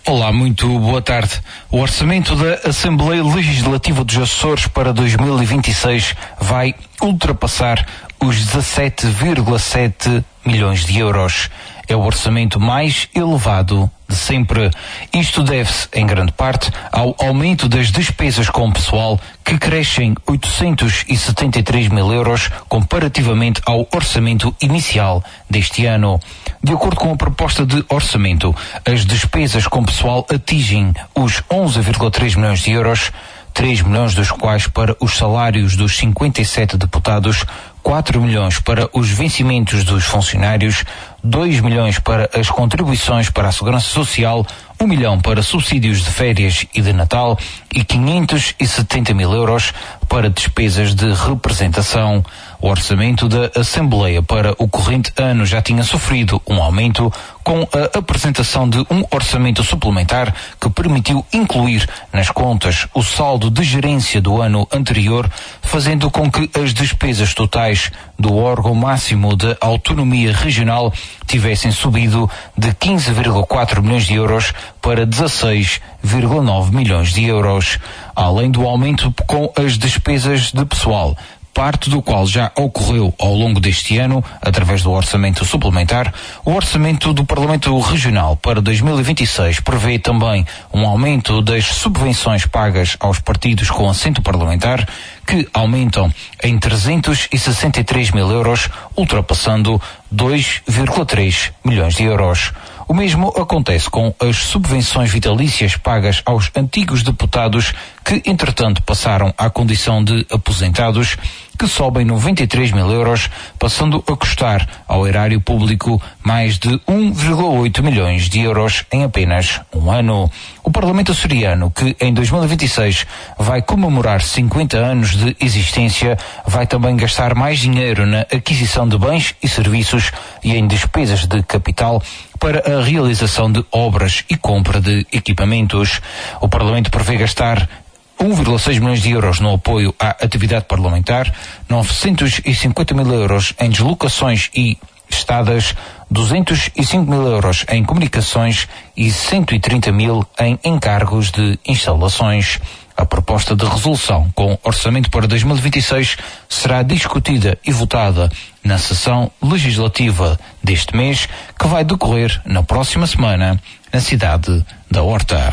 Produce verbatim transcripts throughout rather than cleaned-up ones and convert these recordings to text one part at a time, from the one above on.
Olá, muito boa tarde. O orçamento da Assembleia Legislativa dos Açores para dois mil e vinte e seis vai ultrapassar os dezassete vírgula sete milhões de euros. É o orçamento mais elevado de sempre. Isto deve-se, em grande parte, ao aumento das despesas com pessoal, que crescem oitocentos e setenta e três mil euros comparativamente ao orçamento inicial deste ano. De acordo com a proposta de orçamento, as despesas com pessoal atingem os onze vírgula três milhões de euros, três milhões dos quais para os salários dos cinquenta e sete deputados, quatro milhões para os vencimentos dos funcionários, dois milhões para as contribuições para a Segurança Social, um milhão para subsídios de férias e de Natal e quinhentos e setenta mil euros para despesas de representação. O orçamento da Assembleia para o corrente ano já tinha sofrido um aumento com a apresentação de um orçamento suplementar que permitiu incluir nas contas o saldo de gerência do ano anterior, fazendo com que as despesas totais do órgão máximo de autonomia regional tivessem subido de quinze vírgula quatro milhões de euros para dezasseis vírgula nove milhões de euros. Além do aumento com as despesas de pessoal, parte do qual já ocorreu ao longo deste ano, através do orçamento suplementar, o orçamento do Parlamento Regional para dois mil e vinte e seis prevê também um aumento das subvenções pagas aos partidos com assento parlamentar, que aumentam em trezentos e sessenta e três mil euros, ultrapassando dois vírgula três milhões de euros. O mesmo acontece com as subvenções vitalícias pagas aos antigos deputados que, entretanto, passaram à condição de aposentados, que sobem noventa e três mil euros, passando a custar ao erário público mais de um vírgula oito milhões de euros em apenas um ano. O Parlamento açoriano, que em dois mil e vinte e seis vai comemorar cinquenta anos de existência, vai também gastar mais dinheiro na aquisição de bens e serviços e em despesas de capital para a realização de obras e compra de equipamentos. O Parlamento prevê gastar um vírgula seis milhões de euros no apoio à atividade parlamentar, novecentos e cinquenta mil euros em deslocações e estadas, duzentos e cinco mil euros em comunicações e cento e trinta mil em encargos de instalações. A proposta de resolução com orçamento para dois mil e vinte e seis será discutida e votada na sessão legislativa deste mês, que vai decorrer na próxima semana na cidade da Horta.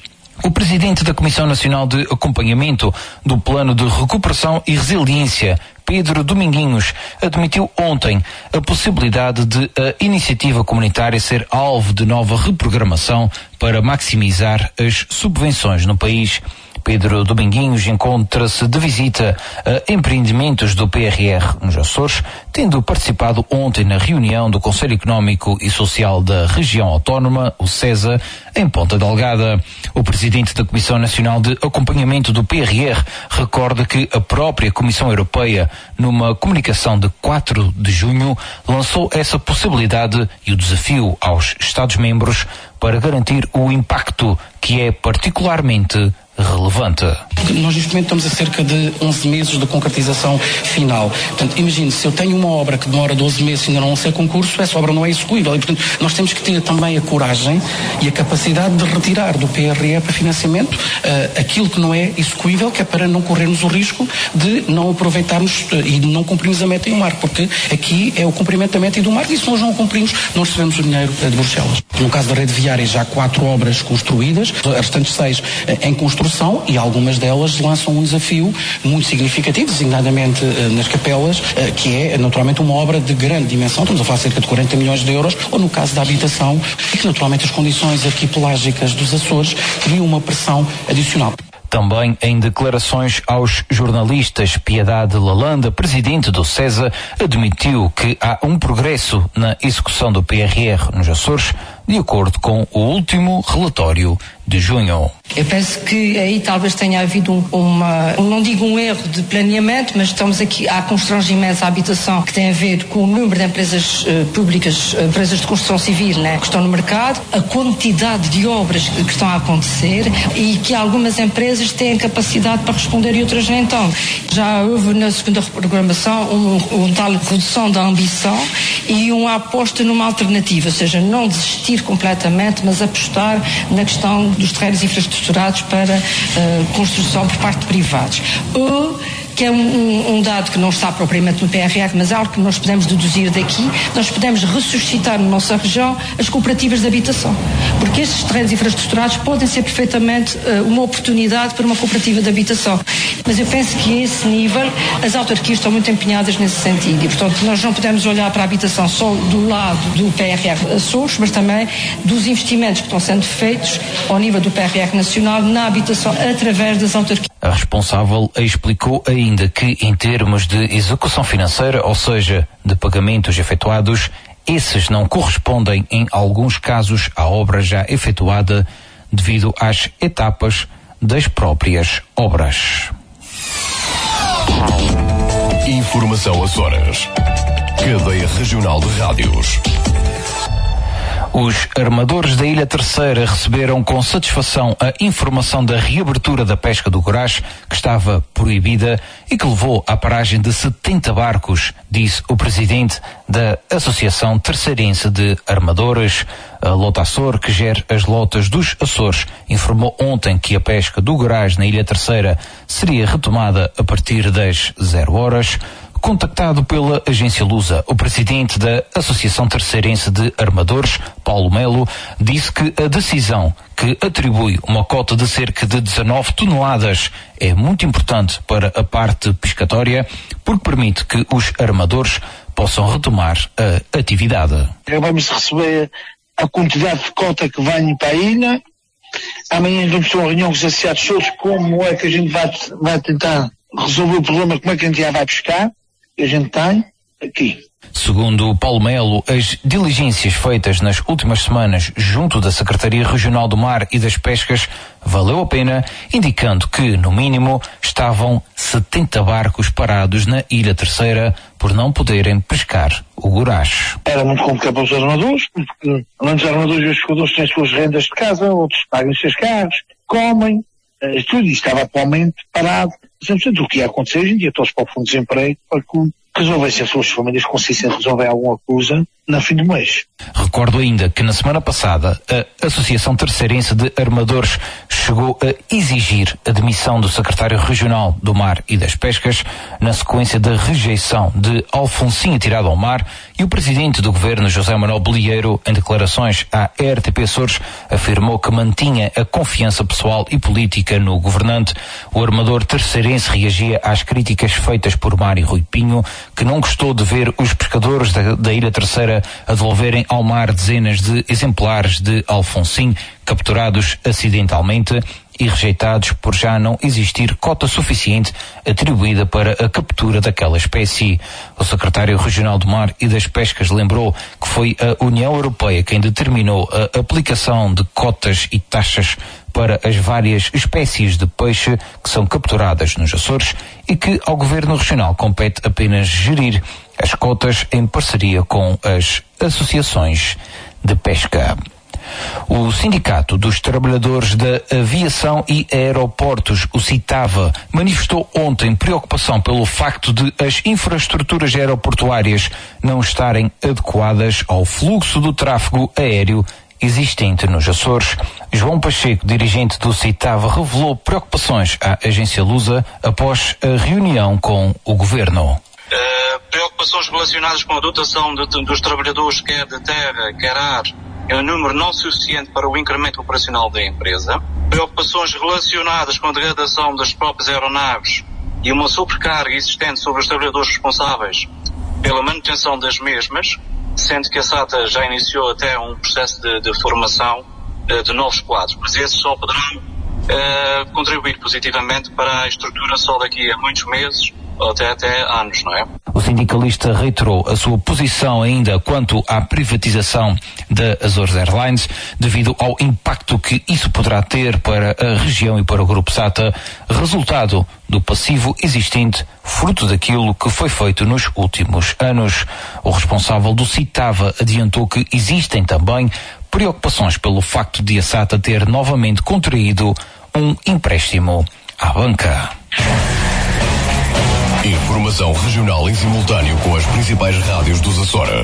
O presidente da Comissão Nacional de Acompanhamento do Plano de Recuperação e Resiliência, Pedro Dominguinhos, admitiu ontem a possibilidade de a iniciativa comunitária ser alvo de nova reprogramação para maximizar as subvenções no país. Pedro Dominguinhos encontra-se de visita a empreendimentos do P R R nos Açores, tendo participado ontem na reunião do Conselho Económico e Social da Região Autónoma, o SESA, em Ponta Delgada. O presidente da Comissão Nacional de Acompanhamento do P R R recorda que a própria Comissão Europeia, numa comunicação de quatro de junho, lançou essa possibilidade e o desafio aos Estados-membros para garantir o impacto que é particularmente relevante. Nós neste momento estamos a cerca de onze meses de concretização final. Portanto, imagine, se eu tenho uma obra que demora doze meses e ainda não lancei concurso, essa obra não é execuível. E, portanto, nós temos que ter também a coragem e a capacidade de retirar do P R E para financiamento uh, aquilo que não é execuível, que é para não corrermos o risco de não aproveitarmos uh, e de não cumprirmos a meta e o marco, porque aqui é o cumprimento da meta e do marco, e se nós não o cumprimos, não recebemos o dinheiro uh, de Bruxelas. No caso da rede viária, já há quatro obras construídas, as restantes seis uh, em construção, e algumas delas lançam um desafio muito significativo, designadamente uh, nas capelas, uh, que é naturalmente uma obra de grande dimensão, estamos a falar de cerca de quarenta milhões de euros, ou no caso da habitação, e que naturalmente as condições arquipelágicas dos Açores criam uma pressão adicional. Também em declarações aos jornalistas, Piedade Lalanda, presidente do SESA, admitiu que há um progresso na execução do P R R nos Açores, de acordo com o último relatório de junho. Eu penso que aí talvez tenha havido um, uma, não digo um erro de planeamento, mas estamos aqui, há constrangimentos à habitação que tem a ver com o número de empresas uh, públicas, uh, empresas de construção civil, né, que estão no mercado, a quantidade de obras que, que estão a acontecer e que algumas empresas têm capacidade para responder e outras nem estão. Já houve na segunda reprogramação um, um tal redução da ambição e uma aposta numa alternativa, ou seja, não desistir completamente, mas apostar na questão dos terrenos infraestruturados para uh, construção por parte de privados. Ou, que é um, um dado que não está propriamente no P R R, mas é algo que nós podemos deduzir daqui, nós podemos ressuscitar na nossa região as cooperativas de habitação, porque estes terrenos infraestruturados podem ser perfeitamente uh, uma oportunidade para uma cooperativa de habitação, mas eu penso que a esse nível as autarquias estão muito empenhadas nesse sentido e, portanto, nós não podemos olhar para a habitação só do lado do P R R Açores, mas também dos investimentos que estão sendo feitos ao nível do P R R nacional na habitação através das autarquias. A responsável explicou ainda que, em termos de execução financeira, ou seja, de pagamentos efetuados, esses não correspondem, em alguns casos, à obra já efetuada devido às etapas das próprias obras. Informação Açores. Cadeia Regional de Rádios. Os armadores da Ilha Terceira receberam com satisfação a informação da reabertura da pesca do Goraz, que estava proibida e que levou à paragem de setenta barcos, disse o presidente da Associação Terceirense de Armadores. A Lota Açor, que gera as lotas dos Açores, informou ontem que a pesca do Goraz na Ilha Terceira seria retomada a partir das zero horas. Contactado pela agência Lusa, o presidente da Associação Terceirense de Armadores, Paulo Melo, disse que a decisão que atribui uma cota de cerca de dezanove toneladas é muito importante para a parte pescatória, porque permite que os armadores possam retomar a atividade. Vamos receber a quantidade de cota que vem para a ilha. Amanhã vamos ter uma reunião com os associados todos, como é que a gente vai, vai tentar resolver o problema, como é que a gente já vai pescar. Que a gente tem aqui. Segundo Paulo Melo, as diligências feitas nas últimas semanas junto da Secretaria Regional do Mar e das Pescas valeu a pena, indicando que, no mínimo, estavam setenta barcos parados na Ilha Terceira por não poderem pescar o Goraz. Era muito complicado para os armadores, porque além dos armadores e os pescadores têm as suas rendas de casa, outros pagam os seus carros, comem, tudo isso estava atualmente parado. Portanto, o que ia acontecer hoje em dia, todos para o fundo de desemprego, para que resolvessem as suas famílias, conseguissem resolver alguma coisa no fim do mês. Recordo ainda que na semana passada a Associação Terceirense de Armadores chegou a exigir a demissão do secretário regional do Mar e das Pescas na sequência da rejeição de Alfonsinho atirado ao mar, e o presidente do governo, José Manuel Bolieiro, em declarações à R T P Açores, afirmou que mantinha a confiança pessoal e política no governante. O armador terceirense reagia às críticas feitas por Mário Rui Pinho, que não gostou de ver os pescadores da, da Ilha Terceira a devolverem ao mar dezenas de exemplares de Alfonsinho capturados acidentalmente e rejeitados por já não existir cota suficiente atribuída para a captura daquela espécie. O secretário regional do Mar e das Pescas lembrou que foi a União Europeia quem determinou a aplicação de cotas e taxas para as várias espécies de peixe que são capturadas nos Açores e que ao Governo Regional compete apenas gerir as cotas em parceria com as associações de pesca. O Sindicato dos Trabalhadores da Aviação e Aeroportos, o CITAVA, manifestou ontem preocupação pelo facto de as infraestruturas aeroportuárias não estarem adequadas ao fluxo do tráfego aéreo existente nos Açores. João Pacheco, dirigente do CITAVA, revelou preocupações à agência Lusa após a reunião com o Governo. Uh, preocupações relacionadas com a dotação de, de, dos trabalhadores, quer de terra, quer ar, é um número não suficiente para o incremento operacional da empresa. Preocupações relacionadas com a degradação das próprias aeronaves e uma sobrecarga existente sobre os trabalhadores responsáveis pela manutenção das mesmas, sendo que a SATA já iniciou até um processo de, de formação uh, de novos quadros, mas esses só poderão uh, contribuir positivamente para a estrutura só daqui a muitos meses ou até, até anos, não é? O sindicalista reiterou a sua posição ainda quanto à privatização da Azores Airlines, devido ao impacto que isso poderá ter para a região e para o Grupo SATA, resultado do passivo existente, fruto daquilo que foi feito nos últimos anos. O responsável do CITAVA adiantou que existem também preocupações pelo facto de a SATA ter novamente contraído um empréstimo à banca. Informação regional em simultâneo com as principais rádios dos Açores.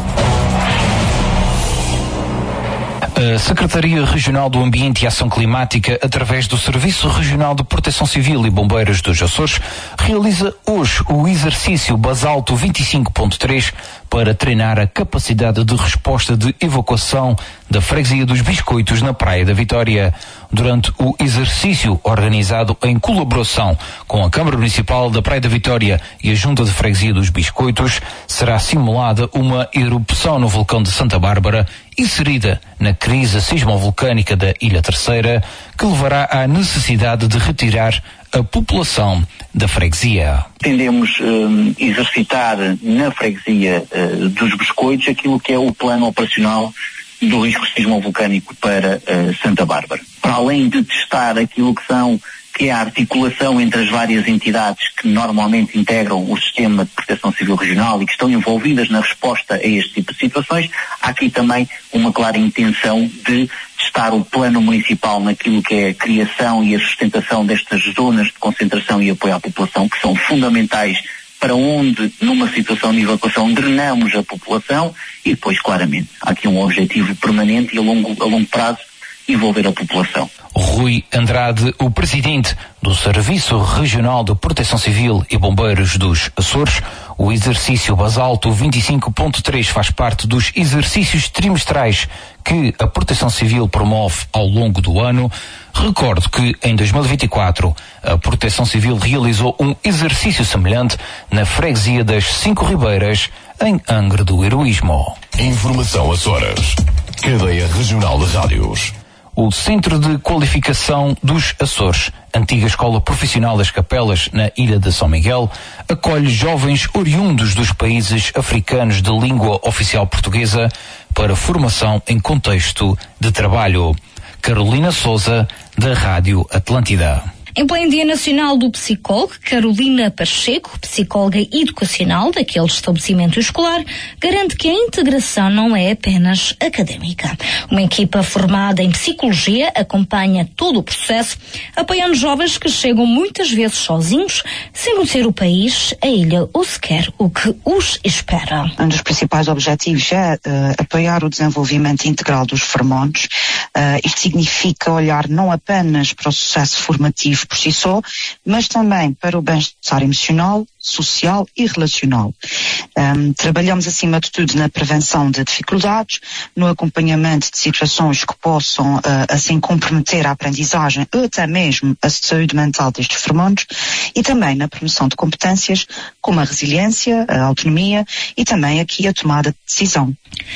A Secretaria Regional do Ambiente e Ação Climática, através do Serviço Regional de Proteção Civil e Bombeiros dos Açores, realiza hoje o exercício Basalto vinte e cinco ponto três para treinar a capacidade de resposta de evacuação da freguesia dos Biscoitos na Praia da Vitória. Durante o exercício, organizado em colaboração com a Câmara Municipal da Praia da Vitória e a Junta de Freguesia dos Biscoitos, será simulada uma erupção no vulcão de Santa Bárbara, inserida na crise sismovolcânica da Ilha Terceira, que levará à necessidade de retirar a população da freguesia. Tendemos um, exercitar na freguesia uh, dos Biscoitos aquilo que é o plano operacional do risco sismovolcânico para uh, Santa Bárbara. Para além de testar aquilo que são que é a articulação entre as várias entidades que normalmente integram o sistema de proteção civil regional e que estão envolvidas na resposta a este tipo de situações, há aqui também uma clara intenção de testar o plano municipal naquilo que é a criação e a sustentação destas zonas de concentração e apoio à população, que são fundamentais para onde, numa situação de evacuação, drenamos a população e depois, claramente, há aqui um objetivo permanente e a longo, a longo prazo envolver a população. Rui Andrade, o presidente do Serviço Regional de Proteção Civil e Bombeiros dos Açores, o exercício Basalto vinte e cinco ponto três faz parte dos exercícios trimestrais que a Proteção Civil promove ao longo do ano. Recordo que em dois mil e vinte e quatro a Proteção Civil realizou um exercício semelhante na freguesia das Cinco Ribeiras, em Angra do Heroísmo. Informação Açores. Cadeia Regional de Rádios. O Centro de Qualificação dos Açores, antiga Escola Profissional das Capelas, na Ilha de São Miguel, acolhe jovens oriundos dos países africanos de língua oficial portuguesa para formação em contexto de trabalho. Carolina Souza, da Rádio Atlântida. Em pleno Dia Nacional do Psicólogo, Carolina Pacheco, psicóloga educacional daquele estabelecimento escolar, garante que a integração não é apenas académica. Uma equipa formada em psicologia acompanha todo o processo, apoiando jovens que chegam muitas vezes sozinhos, sem conhecer o país, a ilha ou sequer o que os espera. Um dos principais objetivos é uh, apoiar o desenvolvimento integral dos formandos. Uh, isto significa olhar não apenas para o sucesso formativo por si só, mas também para o bem-estar emocional, social e relacional. Um, trabalhamos acima de tudo na prevenção de dificuldades, no acompanhamento de situações que possam uh, assim comprometer a aprendizagem ou até mesmo a saúde mental destes formandos e também na promoção de competências como a resiliência, a autonomia e também aqui a tomada de decisão.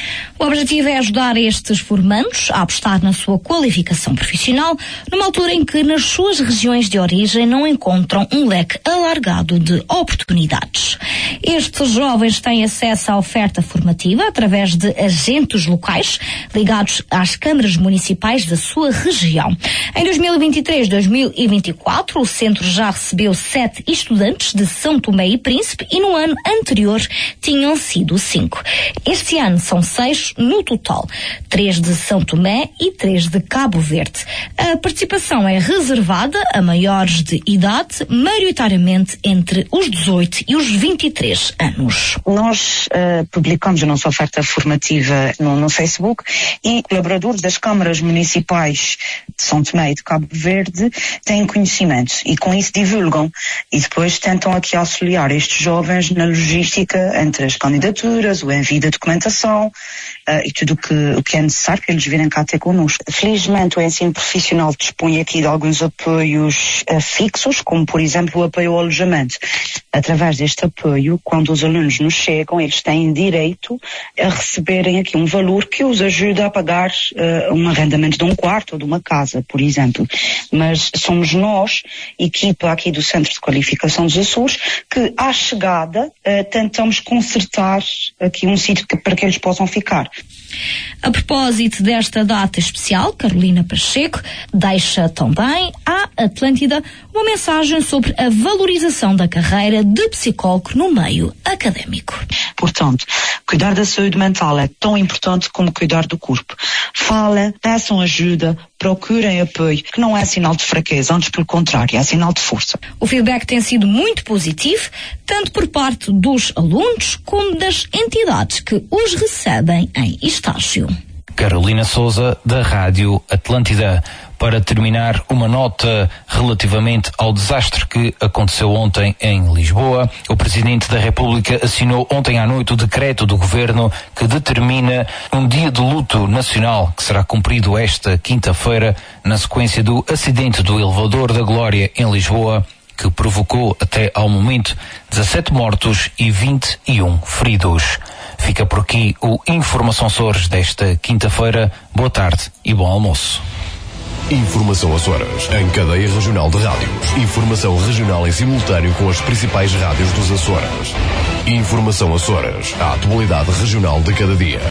O objetivo é ajudar estes formandos a apostar na sua qualificação profissional numa altura em que nas suas regiões de origem não encontram um leque alargado de oportunidades. Estes jovens têm acesso à oferta formativa através de agentes locais ligados às câmaras municipais da sua região. Em dois mil e vinte e três, dois mil e vinte e quatro, o centro já recebeu sete estudantes de São Tomé e Príncipe e no ano anterior tinham sido cinco. Este ano são seis no total, três de São Tomé e três de Cabo Verde. A participação é reservada a maiores de idade, maioritariamente entre os dezoito e os vinte e três anos. Nós uh, publicamos a nossa oferta formativa no, no Facebook e colaboradores das câmaras municipais de São Tomé e de Cabo Verde têm conhecimento e com isso divulgam e depois tentam aqui auxiliar estes jovens na logística entre as candidaturas, o envio da documentação uh, e tudo o que, o que é necessário para eles virem cá ter connosco. Felizmente o ensino profissional dispõe aqui de alguns apoios uh, fixos, como por exemplo o apoio ao alojamento. Através deste apoio, quando os alunos nos chegam, eles têm direito a receberem aqui um valor que os ajuda a pagar uh, um arrendamento de um quarto ou de uma casa, por exemplo. Mas somos nós, equipa aqui do Centro de Qualificação dos Açores, que à chegada uh, tentamos consertar aqui um sítio que, para que eles possam ficar. A propósito desta data especial, Carolina Pacheco deixa também à Atlântida uma mensagem sobre a valorização da carreira de psicólogo no meio académico. Portanto, cuidar da saúde mental é tão importante como cuidar do corpo. Falem, peçam ajuda, procurem apoio, que não é sinal de fraqueza, antes pelo contrário, é sinal de força. O feedback tem sido muito positivo, tanto por parte dos alunos como das entidades que os recebem em estágio. Carolina Sousa, da Rádio Atlântida. Para terminar, uma nota relativamente ao desastre que aconteceu ontem em Lisboa. O Presidente da República assinou ontem à noite o decreto do Governo que determina um dia de luto nacional que será cumprido esta quinta-feira na sequência do acidente do elevador da Glória em Lisboa, que provocou até ao momento dezassete mortos e vinte e um feridos. Fica por aqui o Informação Açores desta quinta-feira. Boa tarde e bom almoço. Informação Açores, em cadeia regional de rádios. Informação regional em simultâneo com as principais rádios dos Açores. Informação Açores, a atualidade regional de cada dia.